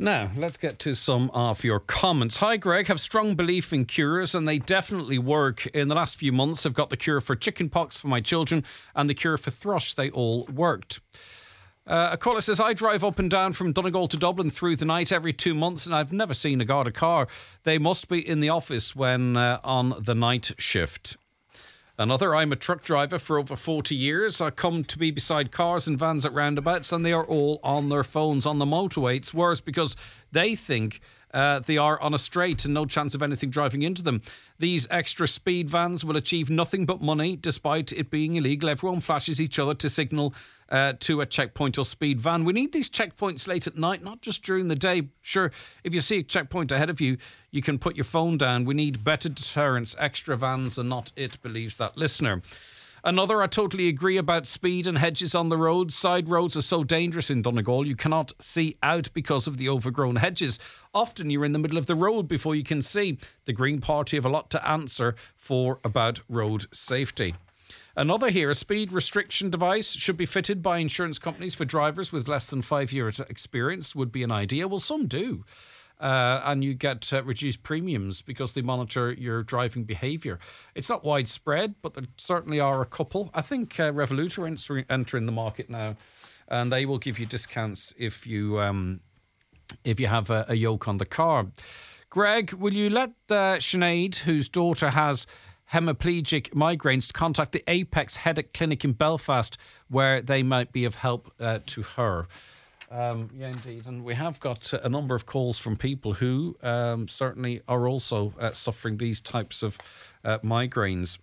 Now, let's get to some of your comments. Hi, Greg. Have strong belief in cures, and they definitely work. In the last few months, I've got the cure for chickenpox for my children and the cure for thrush. They all worked. A caller says, I drive up and down from Donegal to Dublin through the night every 2 months, and I've never seen a Garda car. They must be in the office when on the night shift. Another, I'm a truck driver for over 40 years. I come to be beside cars and vans at roundabouts, and they are all on their phones on the motorway. It's worse because they think they are on a straight and no chance of anything driving into them. These extra speed vans will achieve nothing but money despite it being illegal. Everyone flashes each other to signal to a checkpoint or speed van. We need these checkpoints late at night, not just during the day. Sure, if you see a checkpoint ahead of you, you can put your phone down. We need better deterrence. Extra vans are not it, believes that listener. Another, I totally agree about speed and hedges on the roads. Side roads are so dangerous in Donegal, you cannot see out because of the overgrown hedges. Often you're in the middle of the road before you can see. The Green Party have a lot to answer for about road safety. Another here, a speed restriction device should be fitted by insurance companies for drivers with less than 5 years experience would be an idea. Well, some do. And you get reduced premiums because they monitor your driving behaviour. It's not widespread, but there certainly are a couple. I think Revolut are entering the market now, and they will give you discounts if you have a yoke on the car. Greg, will you let Sinead, whose daughter has hemiplegic migraines, to contact the Apex Headache Clinic in Belfast, where they might be of help to her? Yeah, indeed. And we have got a number of calls from people who certainly are also suffering these types of migraines.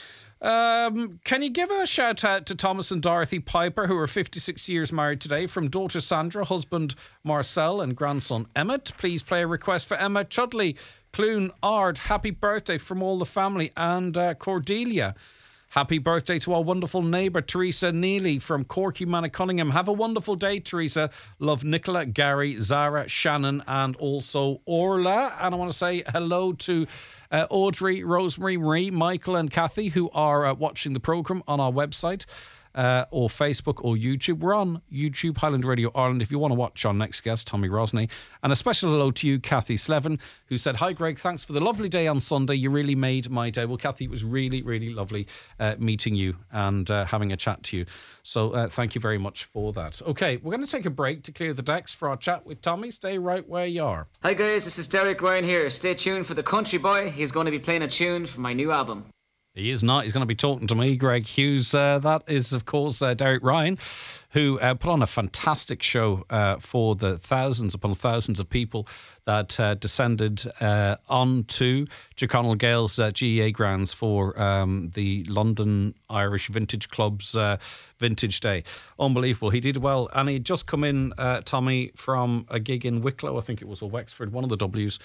Can you give a shout out to Thomas and Dorothy Piper, who are 56 years married today, from daughter Sandra, husband Marcel and grandson Emmett? Please play a request for Emma Chudley, Clune, Ard. Happy birthday from all the family, and Cordelia. Happy birthday to our wonderful neighbour, Teresa Neely from Corky, Cunningham. Have a wonderful day, Teresa. Love Nicola, Gary, Zara, Shannon, and also Orla. And I want to say hello to Audrey, Rosemary, Marie, Michael, and Kathy, who are watching the programme on our website. Or Facebook or YouTube. We're on YouTube, Highland Radio Ireland, if you want to watch our next guest, Tommy Rosney. And a special hello to you, Kathy Slevin, who said, hi, Greg, thanks for the lovely day on Sunday. You really made my day. Well, Kathy, it was really, really lovely meeting you and having a chat to you. So thank you very much for that. Okay, we're going to take a break to clear the decks for our chat with Tommy. Stay right where you are. Hi, guys, this is Derek Ryan here. Stay tuned for the Country Boy. He's going to be playing a tune from my new album. He is not. He's going to be talking to me, Greg Hughes. That is, of course, Derek Ryan, who put on a fantastic show for the thousands upon thousands of people that descended onto Tyrconnell Gales GEA grounds for the London Irish Vintage Club's Vintage Day. Unbelievable. He did well. And he'd just come in, Tommy, from a gig in Wicklow, I think it was, or Wexford, one of the W's.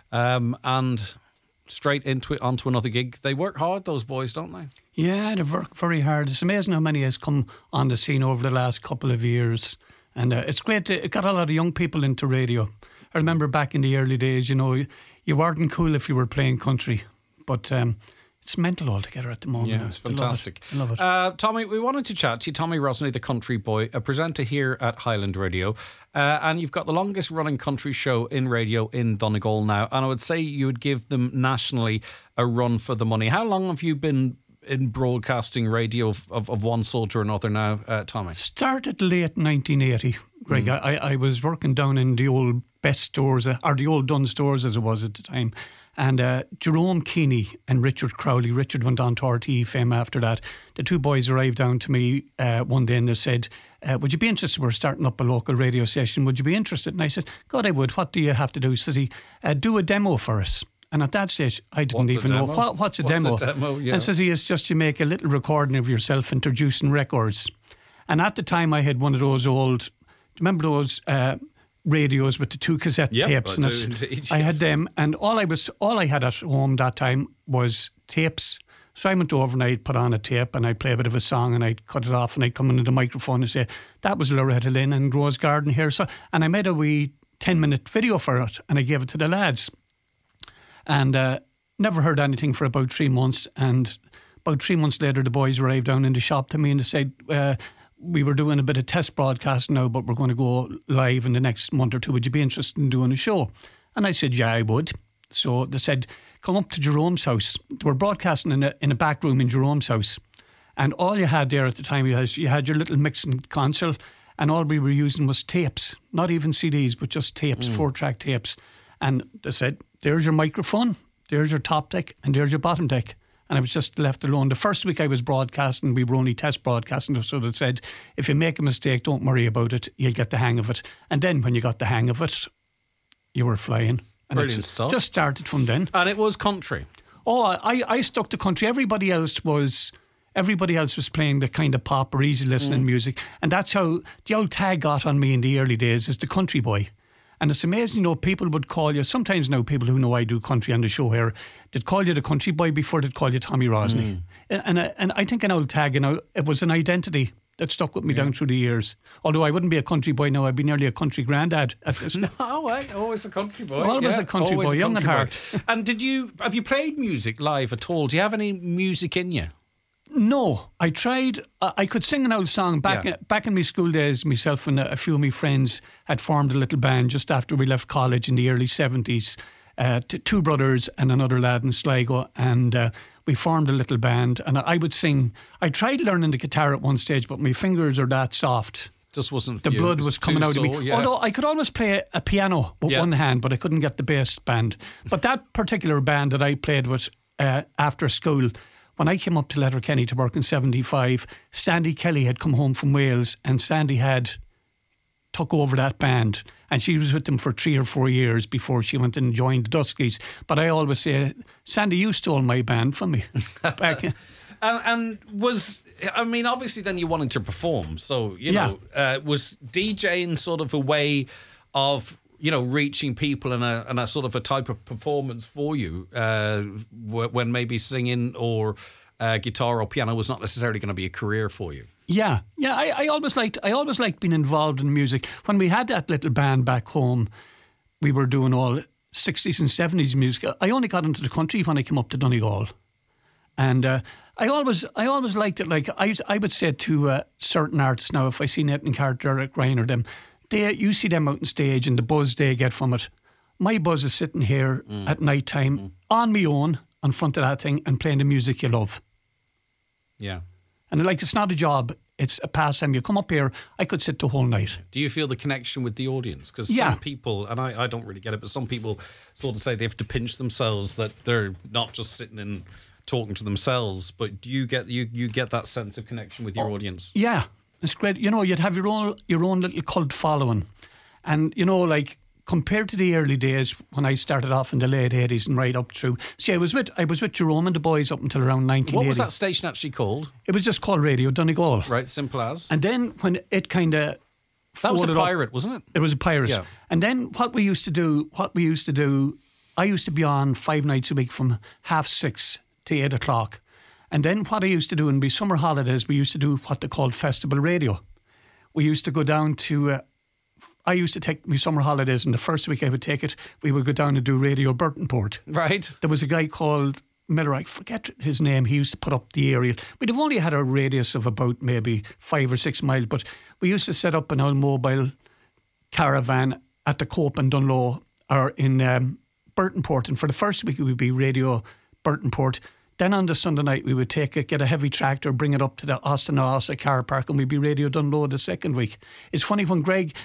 And straight into it, onto another gig. They work hard, those boys, don't they? Yeah, they work very hard. It's amazing how many has come on the scene over the last couple of years. And it's great. It got a lot of young people into radio. I remember back in the early days, you know, you weren't cool if you were playing country. But it's mental altogether at the moment. Yeah, it's fantastic. I love it. Tommy, we wanted to chat to you. Tommy Rosney, the country boy, a presenter here at Highland Radio. And you've got the longest running country show in radio in Donegal now. And I would say you would give them nationally a run for the money. How long have you been in broadcasting radio of one sort or another now, Tommy? Started late 1980, Greg. I was working down in the old Best stores, or the old Dunn stores as it was at the time. And Jerome Keeney and Richard Crowley. Richard went on to RTE fame after that. The two boys arrived down to me one day and they said, would you be interested? We're starting up a local radio station. Would you be interested? And I said, God, I would. What do you have to do? Says he, do a demo for us. And at that stage, I didn't even know what's a demo. Yeah. And says he, it's just you make a little recording of yourself introducing records. And at the time, I had one of those old, remember those radios with the two cassette tapes? I do indeed, yes. I had them, and all I had at home that time was tapes. So I went over and I'd put on a tape and I'd play a bit of a song and I'd cut it off and I'd come into the microphone and say, that was Loretta Lynn and Rose Garden here. So, and I made a wee 10-minute video for it and I gave it to the lads. And never heard anything for about 3 months. And about 3 months later, the boys arrived down in the shop to me and they said, we were doing a bit of test broadcast now, but we're going to go live in the next month or two. Would you be interested in doing a show? And I said, yeah, I would. So they said, come up to Jerome's house. They were broadcasting in a back room in Jerome's house. And all you had there at the time, you had your little mixing console, and all we were using was tapes, not even CDs, but just tapes, 4-track tapes. And they said, there's your microphone, there's your top deck, and there's your bottom deck. And I was just left alone. The first week I was broadcasting, we were only test broadcasting, so they said, if you make a mistake, don't worry about it, you'll get the hang of it. And then when you got the hang of it, you were flying. And Brilliant stuff. Just started from then. And it was country. Oh, I stuck to country. Everybody else was playing the kind of pop or easy listening music. And that's how the old tag got on me in the early days, is the country boy. And it's amazing, people would call you, sometimes now people who know I do country on the show here, they'd call you the country boy before they'd call you Tommy Rosney. And I think an old tag, it was an identity that stuck with me down through the years. Although I wouldn't be a country boy now, I'd be nearly a country granddad at this. No, always a country boy. Always a country boy, young at heart. And have you played music live at all? Do you have any music in you? No, I tried. I could sing an old song back in my school days. Myself and a few of my friends had formed a little band just after we left college in the early 70s. Two brothers and another lad in Sligo, and we formed a little band. And I would sing. I tried learning the guitar at one stage, but my fingers are that soft. Just wasn't. The blood was coming out of me. Yeah. Although I could always play a piano with one hand, but I couldn't get the bass band. But that particular band that I played with after school, when I came up to Letterkenny to work in 75, Sandy Kelly had come home from Wales, and Sandy had took over that band, and she was with them for 3 or 4 years before she went and joined the Duskies. But I always say, Sandy, you stole my band from me. And obviously then you wanted to perform, so was DJing sort of a way of reaching people and a sort of a type of performance for you when maybe singing or guitar or piano was not necessarily going to be a career for you? Yeah. I always liked being involved in music. When we had that little band back home, we were doing all 60s and 70s music. I only got into the country when I came up to Donegal, and I always liked it. Like I would say to certain artists now, if I see Nathan Carter, Derek Ryan, or them, you see them out on stage and the buzz they get from it. My buzz is sitting here at night time on my own in front of that thing and playing the music you love. Yeah. And it's not a job, it's a pastime. You come up here, I could sit the whole night. Do you feel the connection with the audience? Because some people, and I don't really get it, but some people sort of say they have to pinch themselves, that they're not just sitting and talking to themselves, but do you get that sense of connection with your audience? Yeah. It's great. You'd have your own little cult following. And, compared to the early days when I started off in the late 80s and right up through. See, I was with Jerome and the boys up until around 1980. What was that station actually called? It was just called Radio Donegal. Right, simple as. And then when it kind of... That was a pirate, wasn't it? It was a pirate. Yeah. And then what we used to do, I used to be on 5 nights a week from 6:30 to 8 o'clock. And then what I used to do in my summer holidays, we used to do what they called festival radio. We used to go down to... I used to take my summer holidays, and the first week I would take it, we would go down and do Radio Burtonport. Right. There was a guy called Miller, I forget his name, he used to put up the aerial. We'd have only had a radius of about maybe 5 or 6 miles, but we used to set up an old mobile caravan at the Cope in Dunlow or in Burtonport, and for the first week it would be Radio Burtonport. Then on the Sunday night we would take it, get a heavy tractor, bring it up to the Austin Ossa car park, and we'd be Radio Dunlow the second week. It's funny when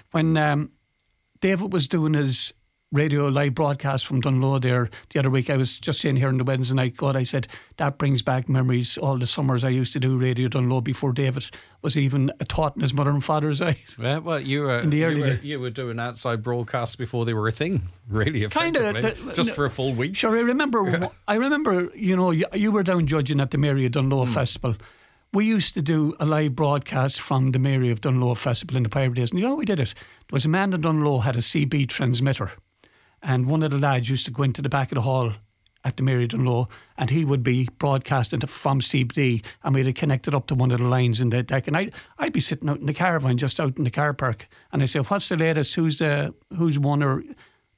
David was doing his radio live broadcast from Dunlow there the other week, I was just saying here on the Wednesday night, God, I said, that brings back memories, all the summers I used to do Radio Dunlow before David was even taught in his mother and father's eyes. Yeah, well, you were doing outside broadcasts before they were a thing, really, effectively, just for a full week. Sure, I remember, you were down judging at the Mary of Dunlow Festival. We used to do a live broadcast from the Mary of Dunlow Festival in the pirate days, and we did it. There was a man in Dunlow had a CB transmitter, and one of the lads used to go into the back of the hall at the Mary Dunlow, and he would be broadcasting from CBD, and we'd have connected up to one of the lines in the deck. And I'd be sitting out in the caravan, just out in the car park, and I say, "What's the latest? Who's won?" Or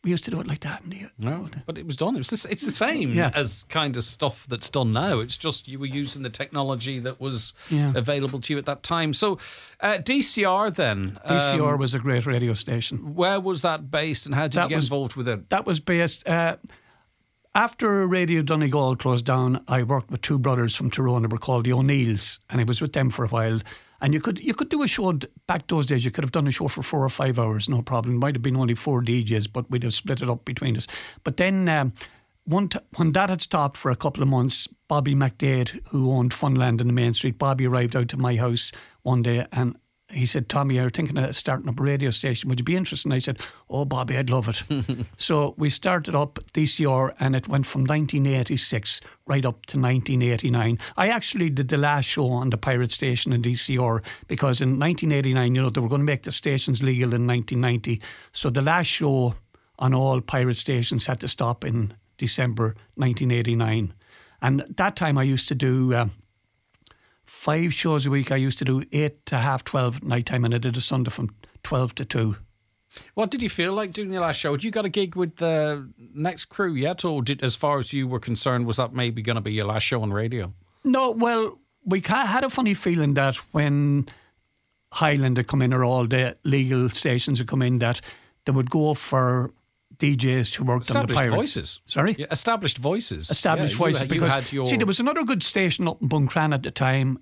We used to do it like that. No, but it was done. It's the same as kind of stuff that's done now. It's just you were using the technology that was available to you at that time. So DCR then. DCR was a great radio station. Where was that based and how did you get involved with it? That was based... after Radio Donegal closed down, I worked with two brothers from Tyrone who were called the O'Neills, and I was with them for a while. And you could do a show back those days. You could have done a show for 4 or 5 hours, no problem. It might have been only 4 DJs, but we'd have split it up between us. But then when that had stopped for a couple of months, Bobby McDade, who owned Funland in the Main Street, Bobby arrived out to my house one day and he said, Tommy, you're thinking of starting up a radio station. Would you be interested? And I said, oh, Bobby, I'd love it. So we started up DCR and it went from 1986 right up to 1989. I actually did the last show on the pirate station in DCR because in 1989, they were going to make the stations legal in 1990. So the last show on all pirate stations had to stop in December 1989. And at that time I used to do... 5 shows a week. I used to do 8 to half 12 night time, and I did a Sunday from 12 to 2. What did you feel like doing your last show? Had you got a gig with the next crew yet, or as far as you were concerned, was that maybe going to be your last show on radio? No, well, we had a funny feeling that when Highland had come in, or all the legal stations had come in, that they would go for DJs who worked on the Pirates. Voices. Sorry? Yeah, established voices. Established voices. Because, see, there was another good station up in Buncran at the time,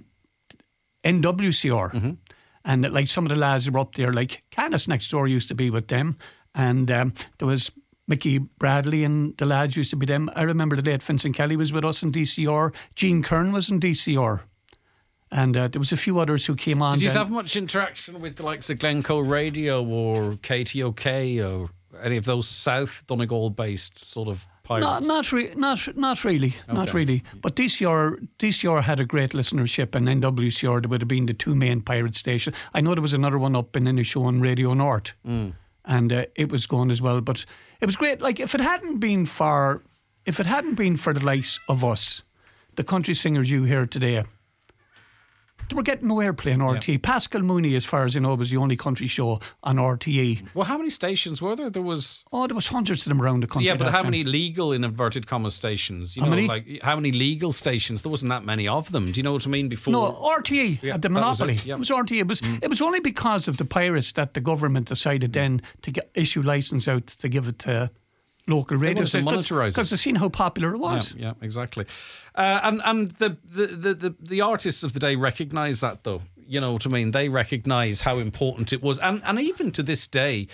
NWCR. Mm-hmm. And like some of the lads who were up there, like Canis next door used to be with them. And there was Mickey Bradley and the lads used to be them. I remember the late Vincent Kelly was with us in DCR. Gene Kern was in DCR. And there was a few others who came on. Did you have much interaction with the likes of Glencoe Radio or KTOK or any of those South Donegal-based sort of pirates? Not really. Okay. Not really. But DCR had a great listenership, and NWCR, there would have been the two main pirate stations. I know there was another one up in Inishowen on Radio North, and it was going as well. But it was great. Like if it hadn't been for the likes of us, the country singers you hear today, they were getting no airplay on RTE. Yeah. Pascal Mooney, as far as I know, was the only country show on RTE. Well, how many stations were there? There was hundreds of them around the country. Yeah, but how many legal, in inverted commas, stations? How many legal stations? There wasn't that many of them. Do you know what I mean? Before RTE had the monopoly. It was RTE. It was only because of the pirates that the government decided then to issue license out to give it to local radio stations because they've seen how popular it was. Yeah, exactly. And the artists of the day recognise that, though. You know what I mean? They recognise how important it was, and even to this day,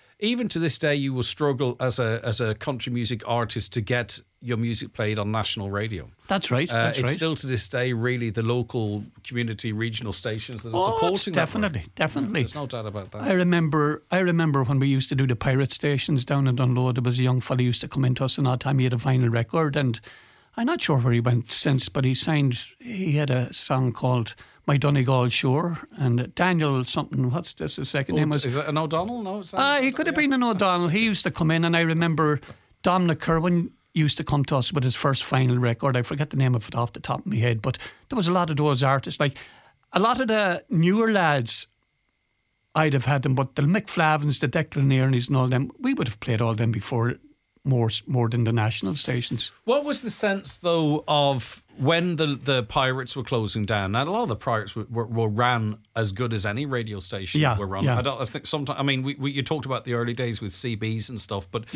you will struggle as a country music artist to get your music played on national radio. That's right. It's still to this day really the local community regional stations that are supporting definitely. Yeah, there's no doubt about that. I remember when we used to do the pirate stations down in Dunloe, there was a young fella who used to come into us, and odd time he had a vinyl record, and I'm not sure where he went since, but he had a song called My Donegal Shore, and Daniel something, what's this, his second name was? Is it an O'Donnell? No, he could have been an O'Donnell. He used to come in, and I remember Dominic Kerwin used to come to us with his first vinyl record. I forget the name of it off the top of my head, but there was a lot of those artists. Like a lot of the newer lads, I'd have had them, but the Mick Flavins, the Declan Nearneys and all them, we would have played all them before more than the national stations. What was the sense, though, of when the pirates were closing down? Now, a lot of the pirates were ran as good as any radio station were run. Yeah. I think sometimes. I mean, you talked about the early days with CBs and stuff, but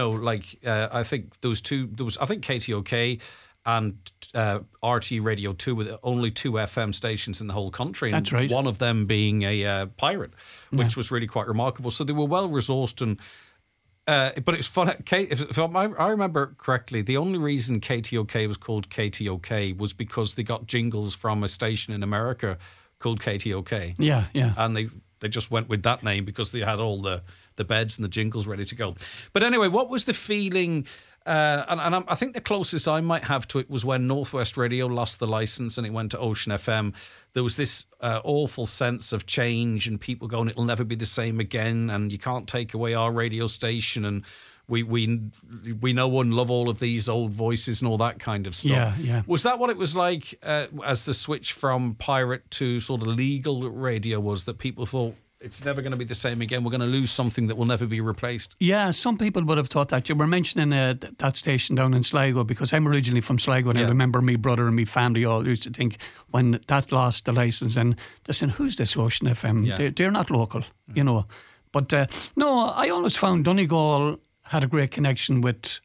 I think there was two. I think KTOK and RT Radio 2 with only 2 FM stations in the whole country. That's right. One of them being a pirate, which was really quite remarkable. So they were well resourced and. But it's fun. If I remember correctly, the only reason KTOK was called KTOK was because they got jingles from a station in America called KTOK. Yeah. And they just went with that name because they had all the beds and the jingles ready to go. But anyway, what was the feeling? I think the closest I might have to it was when Northwest Radio lost the license and it went to Ocean FM. There was this awful sense of change and people going, it'll never be the same again, and you can't take away our radio station, and we know and love all of these old voices and all that kind of stuff. Yeah. Was that what it was like as the switch from pirate to sort of legal radio was, that people thought It's never going to be the same again. We're going to lose something that will never be replaced. Yeah, some people would have thought that. You were mentioning that station down in Sligo, because I'm originally from Sligo, and I remember my brother and my family all used to think when that lost the licence, and they're saying, who's this Ocean FM? Yeah. They're not local, you know. But no, I always found Donegal had a great connection with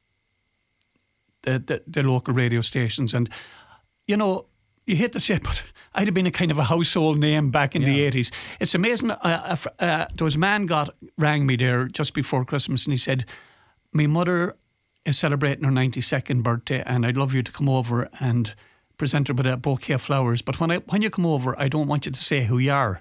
the local radio stations. And, you know, you hate to say it, but I'd have been a kind of a household name back in the 80s. It's amazing. There was a man rang me there just before Christmas, and he said, my mother is celebrating her 92nd birthday, and I'd love you to come over and present her with a bouquet of flowers. But when you come over, I don't want you to say who you are.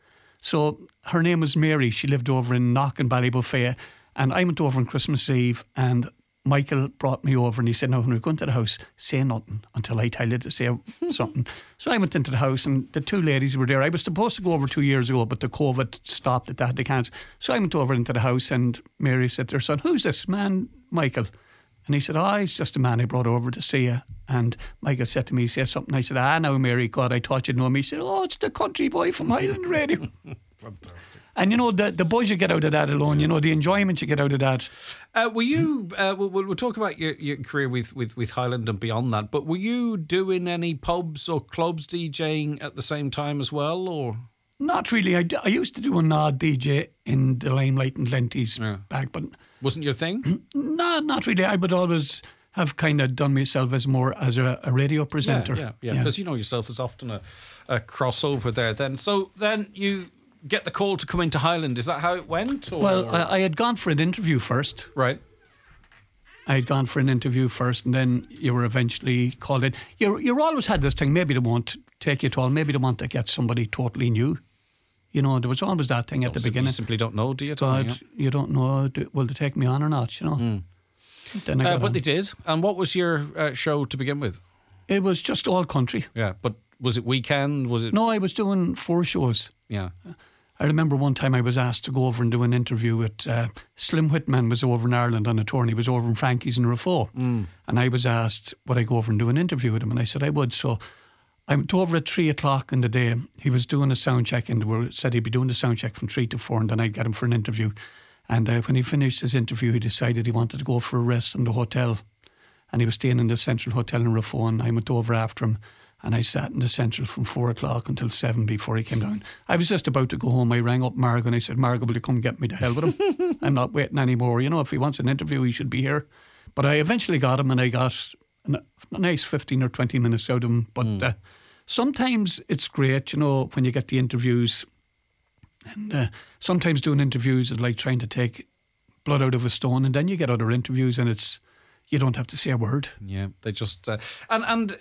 So her name was Mary. She lived over in Knock and Ballybuffet, and I went over on Christmas Eve, and Michael brought me over, and he said, now when we go into the house, say nothing until I tell you to say something. So I went into the house, and the two ladies were there. I was supposed to go over 2 years ago, but the COVID stopped it. They had to cancel. So I went over into the house, and Mary said to her son, who's this man, Michael? And he said, he's just a man I brought over to see you. And Michael said to me, say something. I said, now Mary, God, I thought you'd know me. He said, it's the country boy from Highland Radio. Fantastic. And you know, the buzz you get out of that alone, you know, the enjoyment you get out of that. Were you, we'll talk about your career with Highland and beyond that, but were you doing any pubs or clubs DJing at the same time as well, or? Not really. I used to do an odd DJ in the Limelight and Lenties back, but... Wasn't your thing? No, not really. I would always have kind of done myself as a radio presenter. Yeah. Because you know yourself, there's often a crossover there then. So then you get the call to come into Highland. Is that how it went? Or? Well, I had gone for an interview first. Right. I had gone for an interview first, and then you were eventually called in. You always had this thing, maybe they won't take you at all, maybe they want to get somebody totally new. You know, there was always that thing at the beginning. You simply don't know, do you? But you don't know, will they take me on or not, you know? Then but they did. And what was your show to begin with? It was just all country. Yeah, but was it weekend? Was it? No, I was doing 4 shows. Yeah. I remember one time I was asked to go over and do an interview with Slim Whitman was over in Ireland on a tour, and he was over in Frankie's in Rafo. And I was asked, would I go over and do an interview with him? And I said I would. So I went over at 3 o'clock in the day. He was doing a sound check, and said he'd be doing the sound check from 3 to 4, and then I'd get him for an interview. And when he finished his interview, he decided he wanted to go for a rest in the hotel. And he was staying in the Central Hotel in Rafo, and I went over after him. And I sat in the Central from 4 o'clock until 7 before he came down. I was just about to go home. I rang up Margo and I said, Margo, will you come get me to hell with him? I'm not waiting anymore. You know, if he wants an interview, he should be here. But I eventually got him, and I got a nice 15 or 20 minutes out of him. But sometimes it's great, you know, when you get the interviews. And sometimes doing interviews is like trying to take blood out of a stone, and then you get other interviews and you don't have to say a word. Yeah, they just and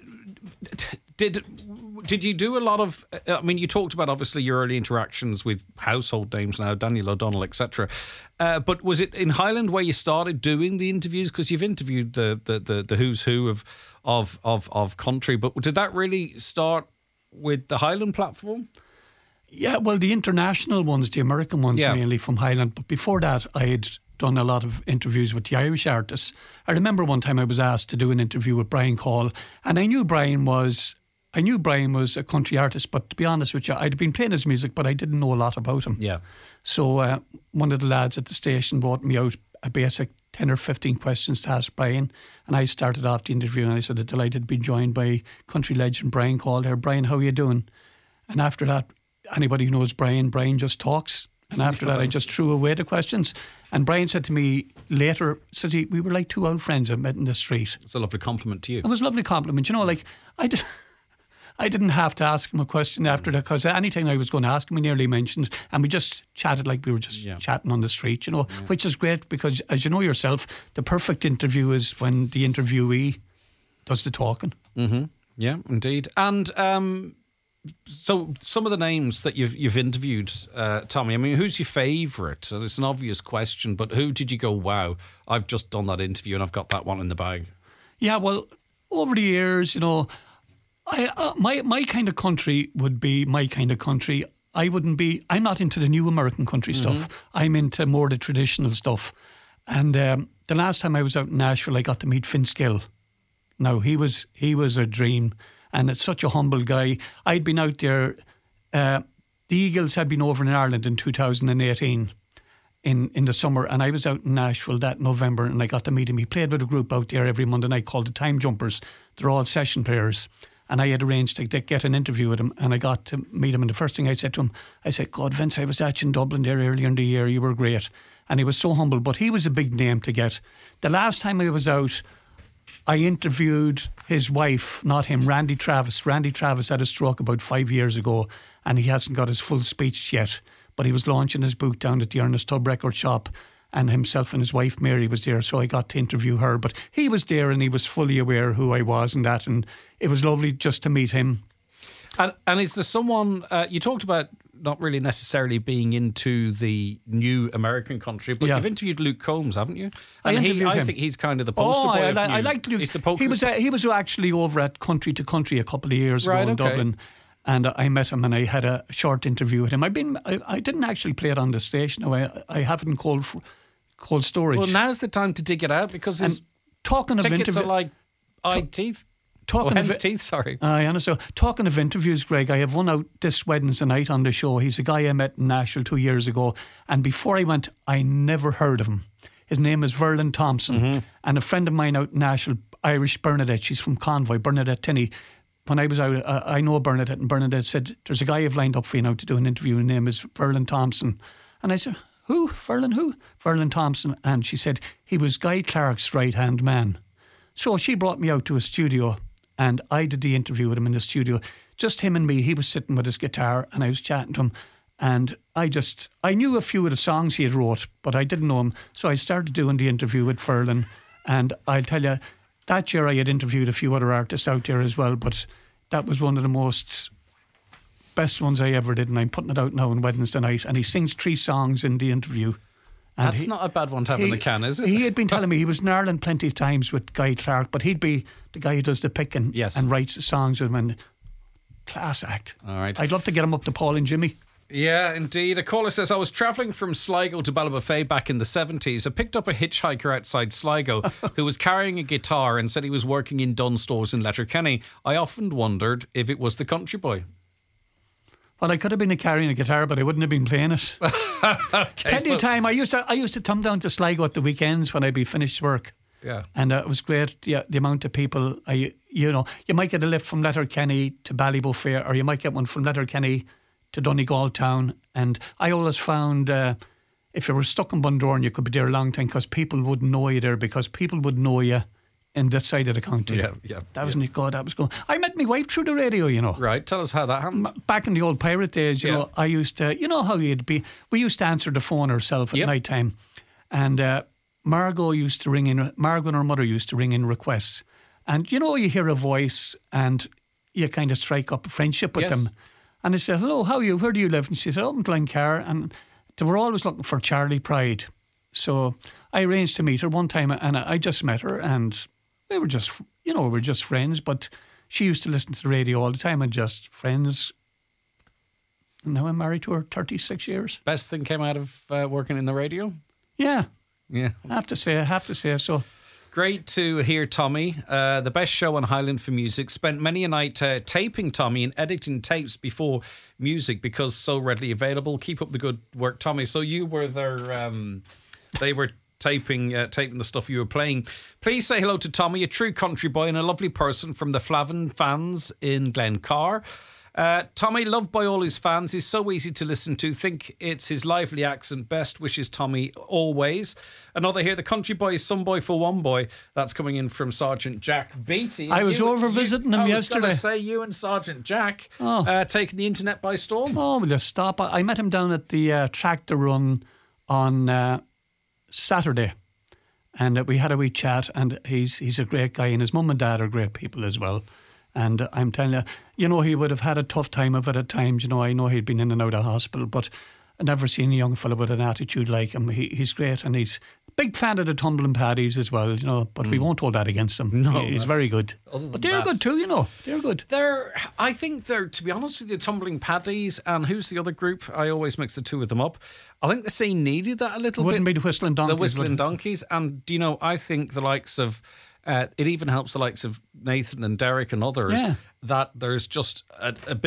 did you do a lot of? I mean, you talked about obviously your early interactions with household names now, Daniel O'Donnell, etc. But was it in Highland where you started doing the interviews? Because you've interviewed the who's who of country, but did that really start with the Highland platform? Yeah, well, the international ones, the American ones mainly from Highland. But before that, I had done a lot of interviews with the Irish artists. I remember one time I was asked to do an interview with Brian Call, and I knew Brian was a country artist, but to be honest with you, I'd been playing his music, but I didn't know a lot about him. Yeah. So one of the lads at the station brought me out a basic 10 or 15 questions to ask Brian, and I started off the interview and I said, I'm delighted to be joined by country legend Brian Call here. Brian, how are you doing? And after that, anybody who knows Brian just talks. And after that, I just threw away the questions. And Brian said to me later, we were like two old friends I met in the street. It's a lovely compliment to you. It was a lovely compliment. You know, like, I didn't have to ask him a question after that, because anything I was going to ask him, he nearly mentioned, and we just chatted like we were just chatting on the street, you know, which is great, because as you know yourself, the perfect interview is when the interviewee does the talking. Mm-hmm. Yeah, indeed. And so some of the names that you've interviewed, Tommy, I mean, who's your favourite? And it's an obvious question, but who did you go, wow, I've just done that interview and I've got that one in the bag? Yeah, well, over the years, you know, my kind of country would be my kind of country. I'm not into the new American country stuff. I'm into more the traditional stuff. And the last time I was out in Nashville, I got to meet Finn Skill. Now, he was a dream. And it's such a humble guy. I'd been out there the Eagles had been over in Ireland in 2018 in the summer, and I was out in Nashville that November, and I got to meet him. He played with a group out there every Monday night called the Time Jumpers. They're all session players. And I had arranged to get an interview with him, and I got to meet him. And the first thing I said to him, I said, God, Vince, I was at you in Dublin there earlier in the year. You were great. And he was so humble, but he was a big name to get. The last time I was out, I interviewed his wife, not him, Randy Travis. Randy Travis had a stroke about 5 years ago, and he hasn't got his full speech yet. But he was launching his book down at the Ernest Tubb record shop, and himself and his wife Mary was there, so I got to interview her. But he was there, and he was fully aware who I was and that, and it was lovely just to meet him. And is there someone, you talked about not really necessarily being into the new American country, but you've interviewed Luke Combs, haven't you? And I think he's kind of the poster boy. I like Luke. He was actually over at Country to Country a couple of years ago in Dublin. And I met him and I had a short interview with him. I didn't actually play it on the station. I have it in cold storage. Well, now's the time to dig it out because his tickets are like teeth. Teeth, sorry. I understand. Talking of interviews, Greg, I have one out this Wednesday night on the show. He's a guy I met in Nashville 2 years ago. And before I went, I never heard of him. His name is Verlin Thompson. Mm-hmm. And a friend of mine out in Nashville, Irish Bernadette, she's from Convoy, Bernadette Tinney. When I was out, I know Bernadette, and Bernadette said, there's a guy I've lined up for you now to do an interview. His name is Verlin Thompson. And I said, who? Verlin who? Verlin Thompson. And she said, he was Guy Clark's right-hand man. So she brought me out to a studio, and I did the interview with him in the studio. Just him and me. He was sitting with his guitar, and I was chatting to him. And I knew a few of the songs he had wrote, but I didn't know him. So I started doing the interview with Verlin. And I'll tell you, that year I had interviewed a few other artists out there as well, but that was one of the best ones I ever did, and I'm putting it out now on Wednesday night. And he sings 3 songs in the interview. And that's not a bad one to have in the can, is it? He had been telling me he was in Ireland plenty of times with Guy Clark, but he'd be the guy who does the picking and writes the songs with him. And class act. All right. I'd love to get him up to Paul and Jimmy. Yeah, indeed. A caller says, I was travelling from Sligo to Ballybofey back in the 70s. I picked up a hitchhiker outside Sligo who was carrying a guitar and said he was working in Dunnes Stores in Letterkenny. I often wondered if it was the Country Boy. Well, I could have been carrying a guitar, but I wouldn't have been playing it. Plenty of time. I used to come down to Sligo at the weekends when I'd be finished work. Yeah. And it was great, the amount of people. You might get a lift from Letterkenny to Ballybofey, or you might get one from Letterkenny to Donegal town. And I always found if you were stuck in Bundoran, you could be there a long time because people wouldn't know you there, because people would know you in this side of the county. Yeah. That was good. That was good. I met my wife through the radio, Right, tell us how that happened. Back in the old pirate days, you know, I used to, how you'd be, we used to answer the phone ourselves at night time. And Margot and her mother used to ring in requests. And, you hear a voice and you kind of strike up a friendship with them. And I said, hello, how are you? Where do you live? And she said, in Glencar. And they were always looking for Charlie Pride. So I arranged to meet her one time, and I just met her, and we were just friends. But she used to listen to the radio all the time, and just friends. And now I'm married to her 36 years. Best thing came out of working in the radio? Yeah. I have to say so. Great to hear Tommy. The best show on Highland for Music. Spent many a night taping Tommy and editing tapes before music because so readily available. Keep up the good work, Tommy. So you were there. They were taping the stuff you were playing. Please say hello to Tommy, a true country boy and a lovely person from the Flavin fans in Glencar. Tommy, loved by all his fans. He's so easy to listen to. Think it's his lively accent. Best wishes, Tommy, always. Another here, the country boy is some boy for one boy. That's coming in from Sergeant Jack Beattie. I was over visiting him yesterday. I was going to say, you and Sergeant Jack taking the internet by storm. Oh, will you stop? I met him down at the tractor run on Saturday. And we had a wee chat, and he's a great guy, and his mum and dad are great people as well. And I'm telling you, he would have had a tough time of it at times. I know he'd been in and out of hospital, but I've never seen a young fella with an attitude like him. He's great, and he's a big fan of the Tumbling Paddies as well, but we won't hold that against him. No, he's very good. But they're good too, They're good. I think they're, to be honest with you, Tumbling Paddies, and who's the other group? I always mix the two of them up. I think the scene needed that a little bit. Wouldn't be the Whistling Donkeys. The Whistling Donkeys. And, I think the likes of... it even helps the likes of Nathan and Derek and others that there's just a bit of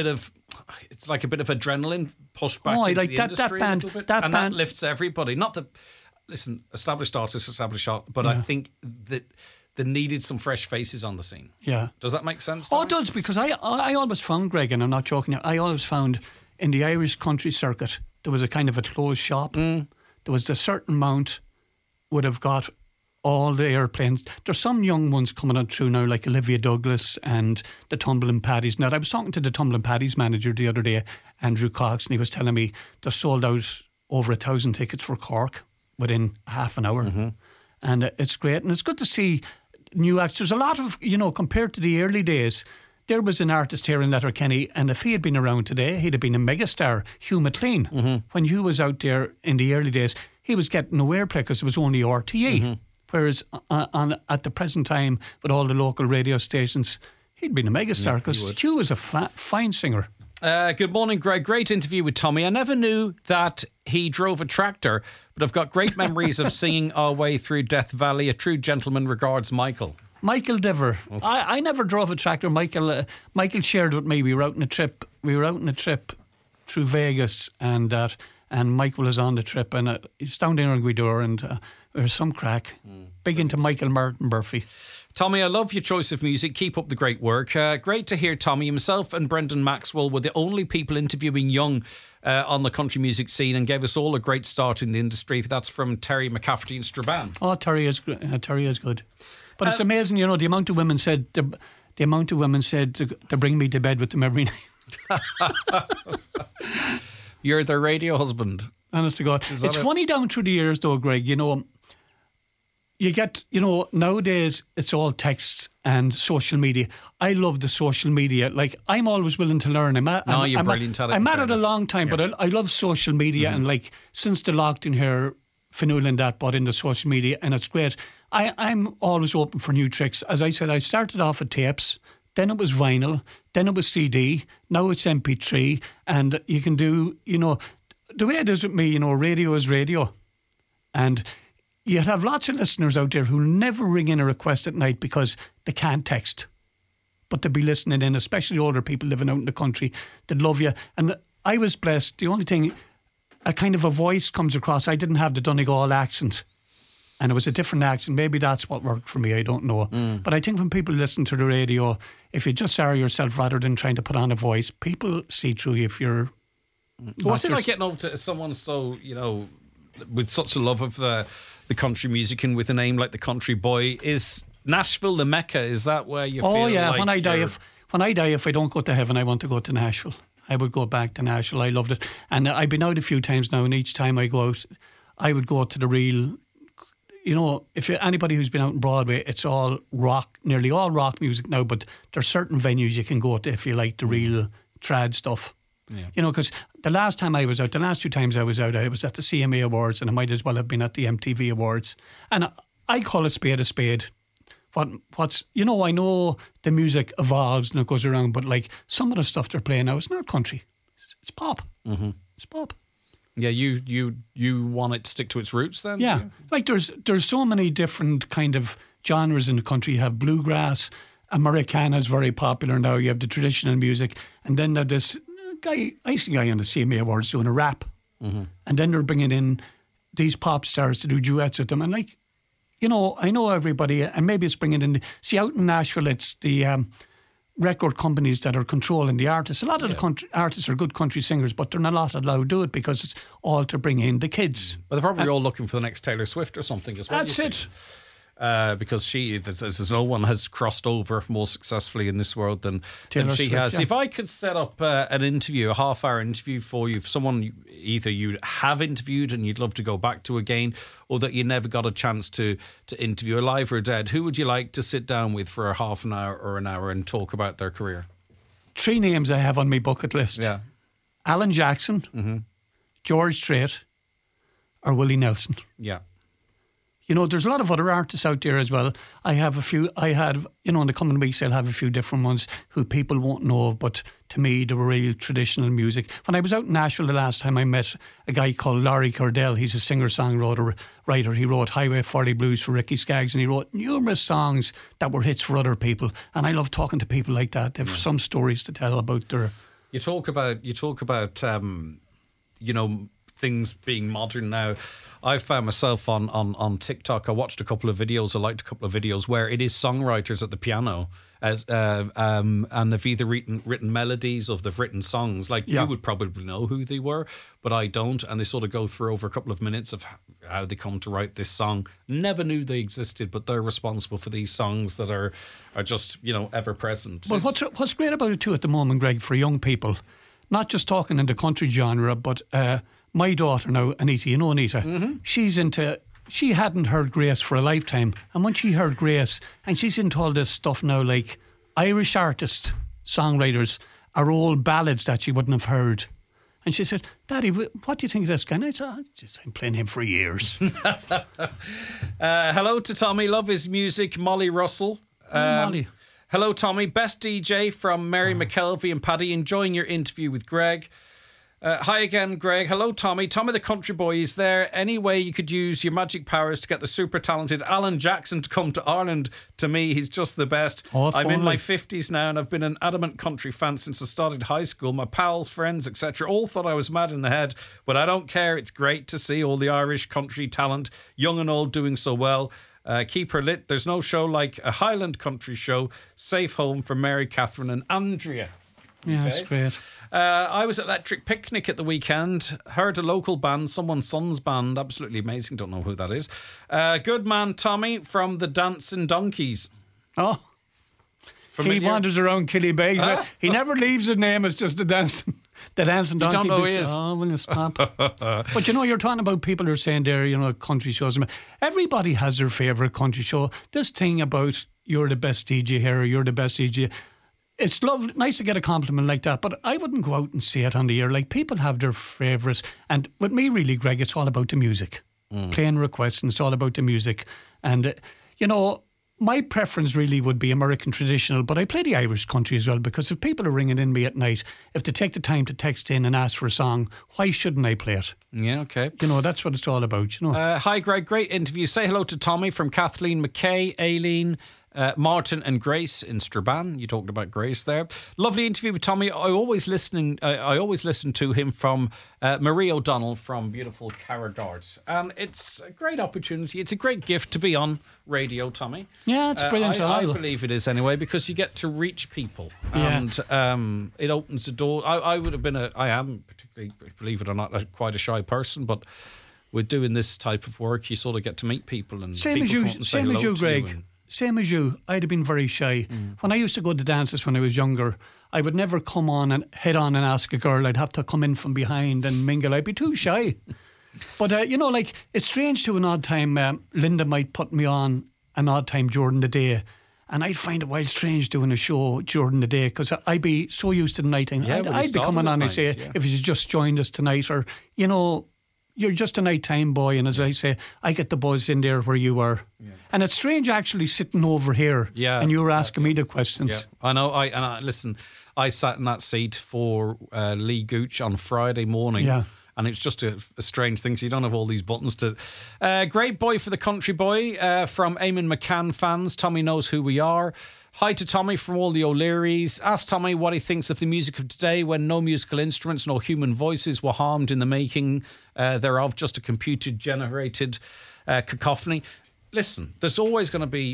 it's like a bit of adrenaline pushed back Oh, I into like the that industry band- a little bit. that and band- that lifts everybody. Not that, listen, established artists, but I think that they needed some fresh faces on the scene. Yeah. Does that make sense? Oh, Tommy? it does, because I always found, Greg, and I'm not joking, I always found in the Irish country circuit there was a kind of a closed shop. There was a certain amount would have got all the airplanes. There's some young ones coming out through now, like Olivia Douglas and the Tumbling Paddies. Now, I was talking to the Tumbling Paddies manager the other day, Andrew Cox, and he was telling me they sold out over 1,000 tickets for Cork within half an hour. And it's great. And it's good to see new acts. There's a lot of, compared to the early days, there was an artist here in Letterkenny, and if he had been around today, he'd have been a megastar. Hugh McLean. When Hugh was out there in the early days, he was getting no airplay because it was only RTE. Whereas at the present time, with all the local radio stations, he'd been a megastar because Hugh was a fine singer. Good morning, Greg. Great interview with Tommy. I never knew that he drove a tractor, but I've got great memories of singing our way through Death Valley. A true gentleman. Regards, Michael. Michael Dever. I never drove a tractor. Michael shared with me. We were out on a trip. Through Vegas, and Michael was on the trip, and he's down there in Gweedore, and there was some crack. Big into Michael Martin Murphy. Tommy, I love your choice of music. Keep up the great work. Great to hear Tommy. Himself and Brendan Maxwell were the only people interviewing young on the country music scene and gave us all a great start in the industry. That's from Terry McCafferty in Strabane. Oh, Terry is good. But it's amazing, the amount of women said to bring me to bed with them every night. You're their radio husband. Honest to God. It's funny down through the years though, Greg, you get, nowadays it's all texts and social media. I love the social media. Like, I'm always willing to learn. You're brilliant at it. I'm at it a long time, but I love social media. And like, since the lockdown here, Fionnuala and that bought into social media, and it's great. I'm always open for new tricks. As I said, I started off with tapes, then it was vinyl, then it was CD, now it's MP3, and you can do, the way it is with me, radio is radio. And you'd have lots of listeners out there who never ring in a request at night because they can't text. But they'll be listening in, especially older people living out in the country that love you. And I was blessed. The only thing, a kind of a voice comes across. I didn't have the Donegal accent. And it was a different accent. Maybe that's what worked for me. I don't know. But I think when people listen to the radio, if you just are yourself rather than trying to put on a voice, people see through you if you're... What's it like getting over to someone so, with such a love of the country music and with a name like the Country Boy? Is Nashville the Mecca? Is that where you feel? Oh yeah, like when I die, if I don't go to heaven, I want to go to Nashville. I would go back to Nashville. I loved it, and I've been out a few times now. And each time I go out, I would go to the real. If anybody who's been out on Broadway, it's all rock, nearly all rock music now. But there's certain venues you can go to if you like the real trad stuff. Yeah. Because the last two times I was out, I was at the CMA Awards, and I might as well have been at the MTV Awards. And I call a spade a spade. What's I know the music evolves and it goes around, but like some of the stuff they're playing now, it's not country, it's pop. It's pop. Yeah, you want it to stick to its roots then? Yeah, like there's so many different kind of genres in the country. You have bluegrass, Americana is very popular now. You have the traditional music, and then there's this guy, I see a guy on the CMA Awards doing a rap, and then they're bringing in these pop stars to do duets with them, and like, I know everybody, and maybe it's bringing in. See, out in Nashville, it's the record companies that are controlling the artists. A lot of the country artists are good country singers, but they're not allowed to do it because it's all to bring in the kids. But they're probably all looking for the next Taylor Swift or something as well. That's it. Because there's no one has crossed over more successfully in this world than she has. Yeah. If I could set up an interview, a half-hour interview for you, for someone either you have interviewed and you'd love to go back to again, or that you never got a chance to interview, alive or dead, who would you like to sit down with for a half an hour or an hour and talk about their career? 3 names I have on my bucket list. Yeah. Alan Jackson, George Strait, or Willie Nelson. Yeah. There's a lot of other artists out there as well. I have a few, in the coming weeks I'll have a few different ones who people won't know of, but to me they were real traditional music. When I was out in Nashville the last time, I met a guy called Laurie Cordell. He's a singer-songwriter. He wrote Highway 40 Blues for Ricky Skaggs, and he wrote numerous songs that were hits for other people. And I love talking to people like that. They have some stories to tell about You talk about things being modern now. I found myself on TikTok. I watched a couple of videos. I liked a couple of videos where it is songwriters at the piano, and they've either written melodies or they've written songs. Like you would probably know who they were, but I don't. And they sort of go through over a couple of minutes of how they come to write this song. Never knew they existed, but they're responsible for these songs that are just ever present. Well, what's great about it too at the moment, Greg, for young people, not just talking in the country genre, but my daughter now, Anita, you know Anita, she hadn't heard Grace for a lifetime. And when she heard Grace, and she's into all this stuff now, like Irish artists, songwriters, are old ballads that she wouldn't have heard. And she said, Daddy, what do you think of this guy? And I said, I'm playing him for years. Hello to Tommy, love his music, Molly Russell. Molly. Hello, Tommy. Best DJ from Mary McKelvey and Paddy. Enjoying your interview with Greg. Hi again, Greg. Hello, Tommy. Tommy the Country Boy, is there any way you could use your magic powers to get the super talented Alan Jackson to come to Ireland? To me, he's just the best. I'm in my 50s now and I've been an adamant country fan since I started high school. My pals, friends, etc. all thought I was mad in the head, but I don't care. It's great to see all the Irish country talent, young and old, doing so well. Keep her lit. There's no show like a Highland country show. Safe home for Mary, Catherine and Andrea. Yeah, that's great. I was at Electric Picnic at the weekend. Heard a local band, someone's son's band. Absolutely amazing. Don't know who that is. Good man, Tommy from the Dancing Donkeys. Oh. Familiar? He wanders around Killybegs. He never leaves his name. It's just the Dancing Donkey. You don't know who he is. Oh, will you stop? But you're talking about people who are saying there, country shows. Everybody has their favourite country show. This thing about you're the best DJ here or you're the best DJ. It's lovely, nice to get a compliment like that, but I wouldn't go out and say it on the air. Like, people have their favourites. And with me, really, Greg, it's all about the music. Playing requests, and it's all about the music. And, my preference really would be American traditional, but I play the Irish country as well, because if people are ringing in me at night, if they take the time to text in and ask for a song, why shouldn't I play it? Yeah, okay. That's what it's all about, Hi, Greg. Great interview. Say hello to Tommy from Kathleen McKay, Aileen, Martin and Grace in Strabane. You talked about Grace there. Lovely interview with Tommy. I always listen to him from Marie O'Donnell from beautiful Carradart. And it's a great opportunity. It's a great gift to be on radio, Tommy. Yeah, it's brilliant. I believe it is anyway, because you get to reach people. And it opens the door. I am particularly, believe it or not, quite a shy person, but with doing this type of work, you sort of get to meet people. And same as you, Greg. Same as you, I'd have been very shy. When I used to go to dances when I was younger, I would never come on and head on and ask a girl. I'd have to come in from behind and mingle. I'd be too shy. But, it's strange to an odd time. Linda might put me on an odd time during the day, and I'd find it wild strange doing a show during the day, because I'd be so used to the night thing. I'd be coming on and say, if you just joined us tonight, or, you're just a nighttime boy, and as I say, I get the buzz in there where you are. Yeah. And it's strange actually sitting over here and you were asking me the questions. Yeah. I know. Listen, I sat in that seat for Lee Gooch on Friday morning. Yeah. And it's just a strange thing, so you don't have all these buttons to... great boy for the country boy from Eamon McCann fans. Tommy knows who we are. Hi to Tommy from all the O'Learys. Ask Tommy what he thinks of the music of today, when no musical instruments, no human voices were harmed in the making thereof, just a computer-generated cacophony. Listen, there's always going to be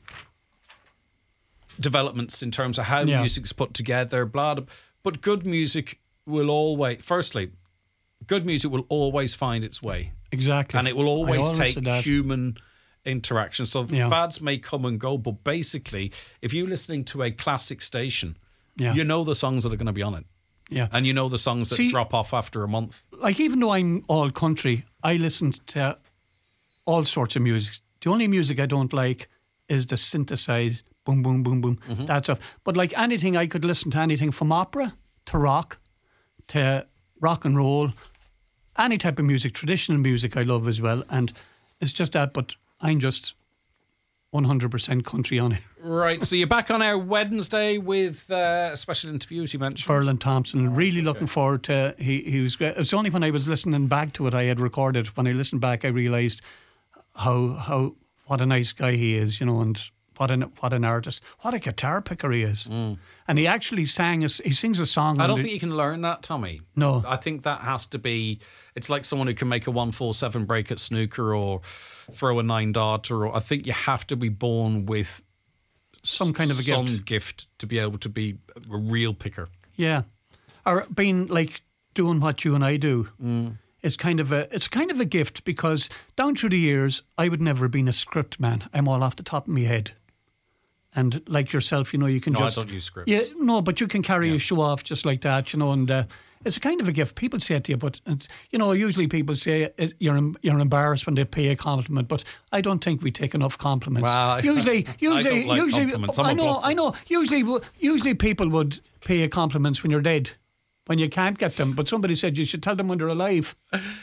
developments in terms of how music's put together, blah, blah, but good music will always... Firstly, good music will always find its way. Exactly. And it will always take human interaction. So fads may come and go, but basically, if you're listening to a classic station, you know the songs that are going to be on it. Yeah. And you know the songs that drop off after a month. Like, even though I'm all country, I listen to all sorts of music. The only music I don't like is the synthesized boom, boom, boom, boom, that stuff. But like anything, I could listen to anything from opera to rock and roll, any type of music, traditional music I love as well. And it's just that, but I'm just 100% country on it. Right, so you're back on air Wednesday with a special interview, as you mentioned. Ferland Thompson. Really looking forward to he was great. It was only when I was listening back to it I had recorded. When I listened back, I realised what a nice guy he is, and what an artist, what a guitar picker he is. And he actually he sings a song. I don't think you can learn that, Tommy. No. I think that has to be, it's like someone who can make a 1-4-7 break at snooker or throw a 9-dot, or I think you have to be born with some kind of a gift to be able to be a real picker. Yeah. Or being like doing what you and I do. It's kind of a gift, because down through the years I would never have been a script man. I'm all off the top of my head. And like yourself, you can No, just... I don't use scripts. Yeah, no, but you can carry a show off just like that, and it's a kind of a gift. People say it to you, but usually people say you're embarrassed when they pay a compliment, but I don't think we take enough compliments. Well, usually, I don't like compliments. I know. Usually people would pay you compliments when you're dead, when you can't get them. But somebody said you should tell them when they're alive.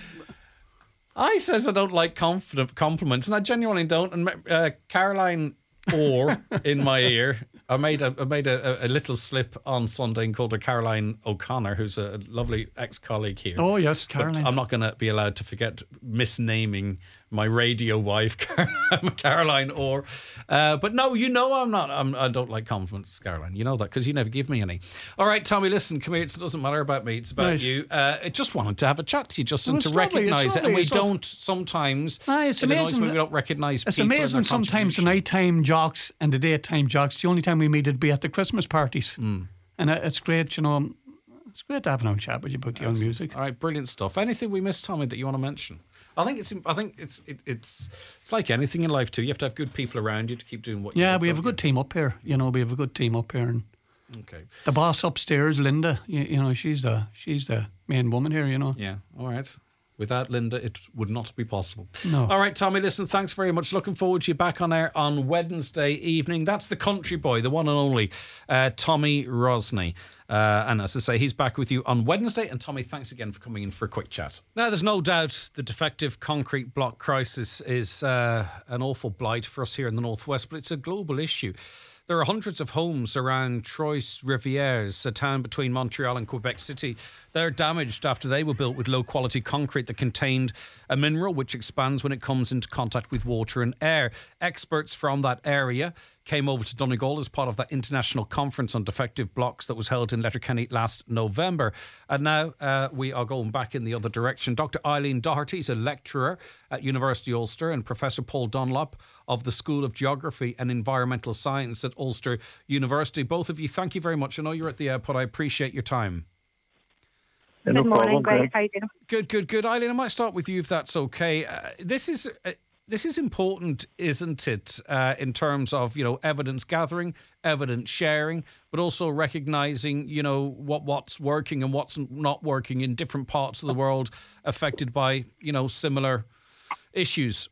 I says I don't like compliments, and I genuinely don't. And Caroline Orr in my ear. I made a little slip on Sunday and called her Caroline O'Connor, who's a lovely ex-colleague here. Oh yes, Caroline. But I'm not going to be allowed to forget misnaming my radio wife, Caroline Orr. But no, I'm not. I don't like compliments, Caroline. You know that because you never give me any. All right, Tommy, listen, come here. It doesn't matter about me. It's about you. I just wanted to have a chat to you, Justin, to recognise it. And we don't sometimes. It's amazing. When we don't recognise people. It's amazing sometimes the nighttime jocks and the daytime jocks, the only time we meet would be at the Christmas parties. And it's great, it's great to have an old chat with you about your own music. All right, brilliant stuff. Anything we missed, Tommy, that you want to mention? I think it's like anything in life too. You have to have good people around you to keep doing what you do. Yeah, we have a good team up here. We have a good team up here. And okay. The boss upstairs, Linda, she's the main woman here, Yeah, all right. Without Linda, it would not be possible. No. All right, Tommy, listen, thanks very much. Looking forward to you back on air on Wednesday evening. That's the country boy, the one and only Tommy Rosney. And as I say, he's back with you on Wednesday. And Tommy, thanks again for coming in for a quick chat. Now, there's no doubt the defective concrete block crisis is an awful blight for us here in the Northwest, but it's a global issue. There are hundreds of homes around Trois-Rivières, a town between Montreal and Quebec City. They're damaged after they were built with low-quality concrete that contained a mineral which expands when it comes into contact with water and air. Experts from that area came over to Donegal as part of that international conference on defective blocks that was held in Letterkenny last November. And now we are going back in the other direction. Dr. Eileen Doherty is a lecturer at University Ulster, and Professor Paul Dunlop of the School of Geography and Environmental Science at Ulster University. Both of you, thank you very much. I know you're at the airport. I appreciate your time. Good morning, Greg. How are you doing? Good. Eileen, I might start with you if that's okay. This is important, isn't it, in terms of, evidence gathering, evidence sharing, but also recognising, what's working and what's not working in different parts of the world affected by, similar issues.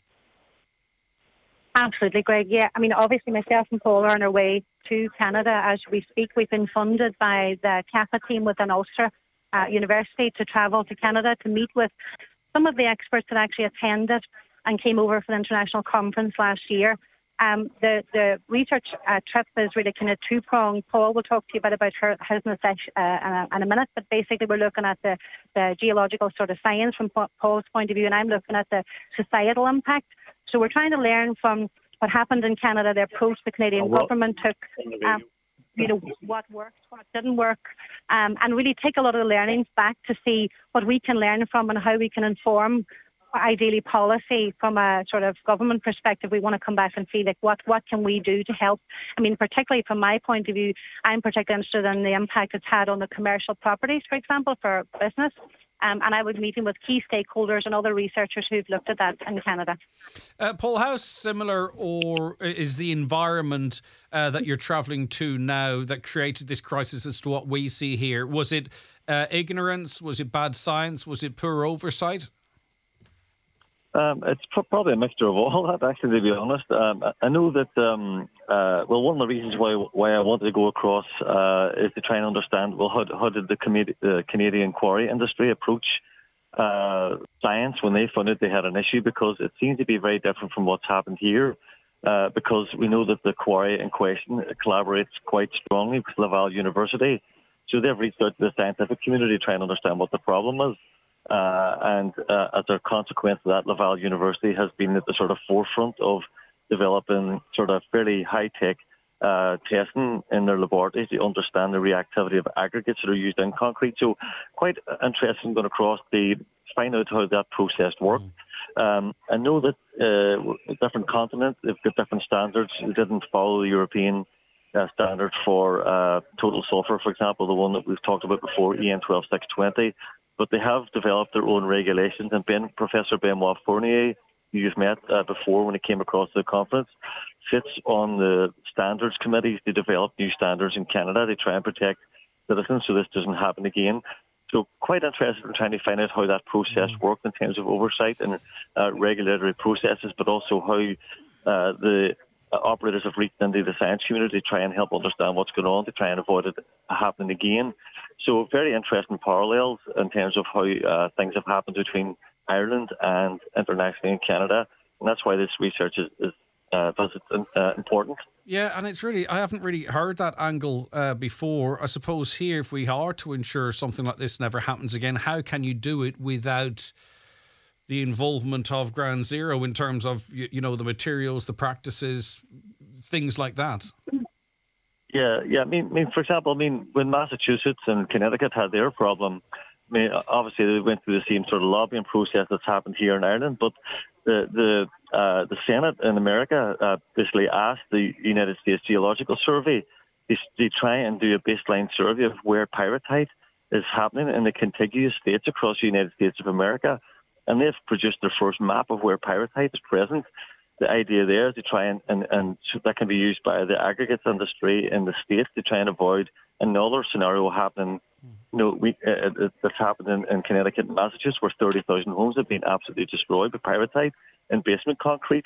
Absolutely, Greg. Yeah, I mean, obviously myself and Paul are on our way to Canada as we speak. We've been funded by the CAFA team within Ulster University to travel to Canada to meet with some of the experts that actually attended and came over for the international conference last year. The research trip is really kind of two-pronged. Paul will talk to you about his in a minute, but basically we're looking at the geological sort of science from Paul's point of view, and I'm looking at the societal impact. So we're trying to learn from what happened in Canada, the approach the Canadian government took, what worked, what didn't work, and really take a lot of the learnings back to see what we can learn from and how we can inform ideally policy from a sort of government perspective. We want to come back and see what can we do to help. I mean, particularly from my point of view, I'm particularly interested in the impact it's had on the commercial properties, for example, for business. And I was meeting with key stakeholders and other researchers who've looked at that in Canada. Paul, how similar or is the environment that you're travelling to now that created this crisis as to what we see here? Was it ignorance? Was it bad science? Was it poor oversight? It's probably a mixture of all that, actually, to be honest. I know that, one of the reasons why I wanted to go across is to try and understand, how did the Canadian quarry industry approach science when they found out they had an issue? Because it seems to be very different from what's happened here, because we know that the quarry in question collaborates quite strongly with Laval University. So they've reached out to the scientific community to try and understand what the problem is. And as a consequence of that, Laval University has been at the sort of forefront of developing sort of fairly high-tech testing in their laboratories to understand the reactivity of aggregates that are used in concrete. So quite interesting going across to find out how that process works. I know that different continents, they've got different standards. They didn't follow the European standard for total sulphur, for example, the one that we've talked about before, EN 12620. But they have developed their own regulations. And Professor Benoit Fournier, who you've met before when he came across the conference, sits on the standards committees to develop new standards in Canada. They try and protect citizens so this doesn't happen again. So quite interested in trying to find out how that process works in terms of oversight and regulatory processes, but also how the operators have reached into the science community to try and help understand what's going on, to try and avoid it happening again. So very interesting parallels in terms of how things have happened between Ireland and internationally in Canada. And that's why this research is important. Yeah, and it's really, I haven't really heard that angle before. I suppose here, if we are to ensure something like this never happens again, how can you do it without the involvement of Ground Zero in terms of, you know, the materials, the practices, things like that? Yeah. I mean, for example, when Massachusetts and Connecticut had their problem, obviously they went through the same sort of lobbying process that's happened here in Ireland, but the Senate in America basically asked the United States Geological Survey to try and do a baseline survey of where pyrrhotite is happening in the contiguous states across the United States of America. And they've produced their first map of where pyrrhotite is present. The idea there is to try and so that can be used by the aggregates industry in the states to try and avoid another scenario happening. That's happened in Connecticut and Massachusetts, where 30,000 homes have been absolutely destroyed by pyrrhotite in basement concrete.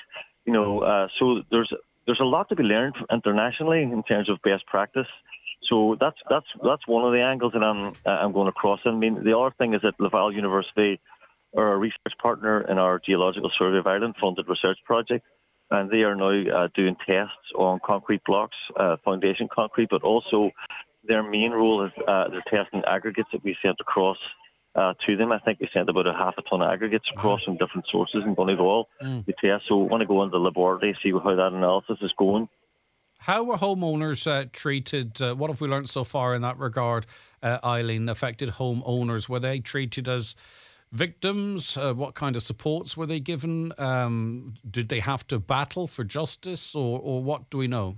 So there's a lot to be learned internationally in terms of best practice. So that's one of the angles that I'm going across. I mean, the other thing is that Laval University are a research partner in our Geological Survey of Ireland funded research project, and they are now doing tests on concrete blocks, foundation concrete, but also their main role is they're testing aggregates that we sent across to them. I think we sent about 0.5 ton of aggregates across from different sources in Donegal to test. So we want to go into the laboratory, see how that analysis is going. How were homeowners treated? What have we learned so far in that regard, Eileen? Affected homeowners, were they treated as victims? What kind of supports were they given? Did they have to battle for justice, or what do we know?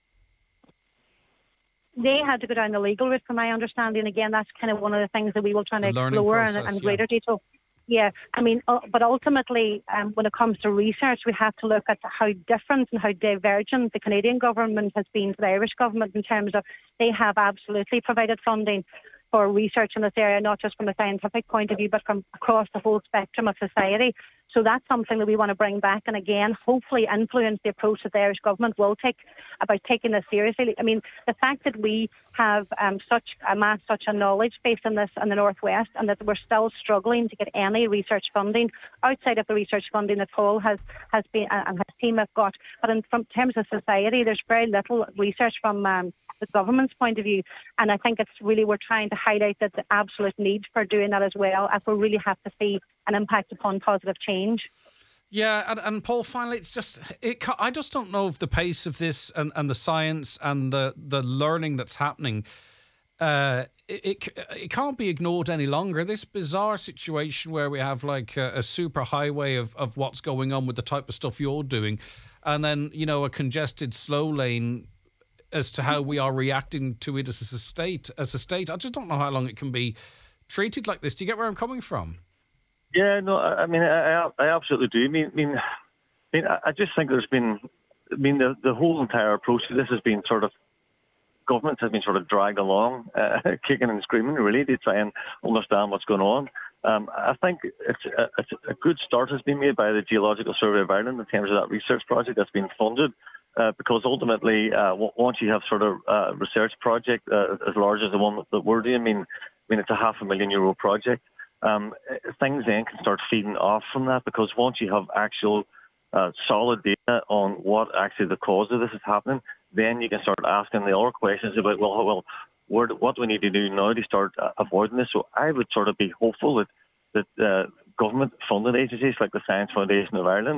They had to go down the legal route, from my understanding. Again, that's kind of one of the things that we will try to explore in greater detail. Yeah, I mean, but ultimately, when it comes to research, we have to look at how different and how divergent the Canadian government has been to the Irish government in terms of they have absolutely provided funding for research in this area, not just from a scientific point of view, but from across the whole spectrum of society. So that's something that we want to bring back and, again, hopefully influence the approach that the Irish government will take about taking this seriously. I mean, the fact that we have such a knowledge base in this in the Northwest, and that we're still struggling to get any research funding outside of the research funding that Paul has been and his team have got. But in terms of society, there's very little research from the government's point of view. And I think it's really, we're trying to highlight that the absolute need for doing that as well, if we really have to see an impact upon positive change. Yeah, and Paul, finally, it's just, I just don't know if the pace of this and the science and the learning that's happening, it can't be ignored any longer. This bizarre situation where we have like a super highway of what's going on with the type of stuff you're doing, and then, you know, a congested slow lane as to how we are reacting to it as a state. I just don't know how long it can be treated like this. Do you get where I'm coming from? Yeah, no, I mean, I absolutely do. I just think there's been, the whole entire approach to this has been sort of, government has been sort of dragged along, kicking and screaming, really, to try and understand what's going on. I think it's a good start has been made by the Geological Survey of Ireland in terms of that research project that's been funded. Because ultimately, once you have sort of a research project as large as the one that we're doing, I mean, it's a €500,000 project. Things then can start feeding off from that, because once you have actual solid data on what actually the cause of this is happening, then you can start asking the other questions about, what do we need to do now to start avoiding this? So I would sort of be hopeful that government-funded agencies like the Science Foundation of Ireland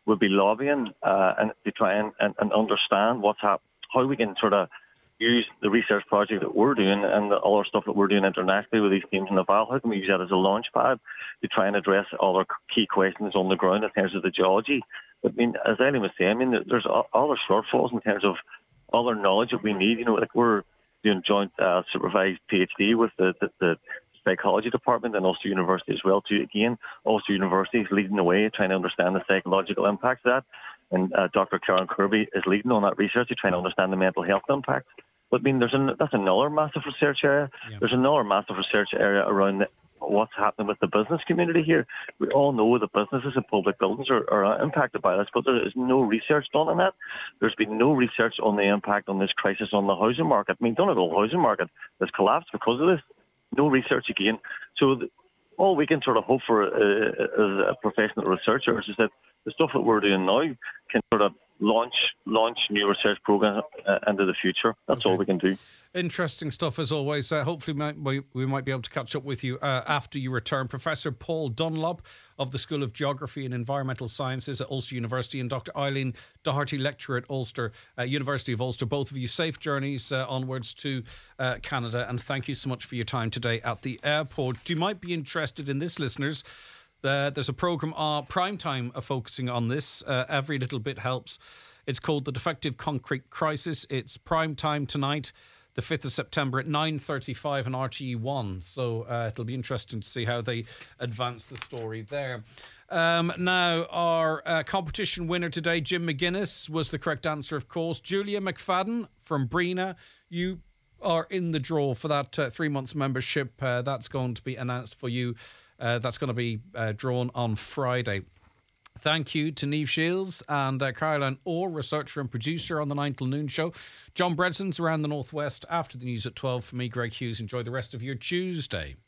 we'll be lobbying and to try and understand what's how we can sort of use the research project that we're doing and the other stuff that we're doing internationally with these teams in Naval. How can we use that as a launch pad to try and address all our key questions on the ground in terms of the geology? But, I mean, as Eileen was saying, I mean, there's other shortfalls in terms of other knowledge that we need. You know, like we're doing joint supervised PhD with the psychology department and Ulster University as well too. Again, Ulster University is leading the way, trying to understand the psychological impacts of that. And Dr. Karen Kirby is leading on that research to try and understand the mental health impacts. But I mean, that's another massive research area. Yep. There's another massive research area around what's happening with the business community here. We all know that businesses and public buildings are impacted by this, but there is no research done on that. There's been no research on the impact on this crisis on the housing market. I mean, Donegal housing market has collapsed because of this. No research again. So all we can sort of hope for as professional researchers is that the stuff that we're doing now can sort of launch new research programs into the future. That's all we can do. Interesting stuff as always. Hopefully we might be able to catch up with you after you return. Professor Paul Dunlop of the School of Geography and Environmental Sciences at Ulster University and Dr. Eileen Doherty, lecturer at Ulster, University of Ulster. Both of you, safe journeys onwards to Canada, and thank you so much for your time today at the airport. You might be interested in this, listeners. There's a programme Primetime focusing on this. Every little bit helps. It's called The Defective Concrete Crisis. It's Primetime tonight, the 5th of September at 9:35 on RTE1. So it'll be interesting to see how they advance the story there. Now, our competition winner today, Jim McGuinness, was the correct answer, of course. Julia McFadden from Breena, you are in the draw for that 3 months membership. That's going to be announced for you. That's going to be drawn on Friday. Thank you to Niamh Shields and Caroline Orr, researcher and producer on the 9 till noon show. John Bredson's around the Northwest after the news at 12. For me, Greg Hughes, enjoy the rest of your Tuesday.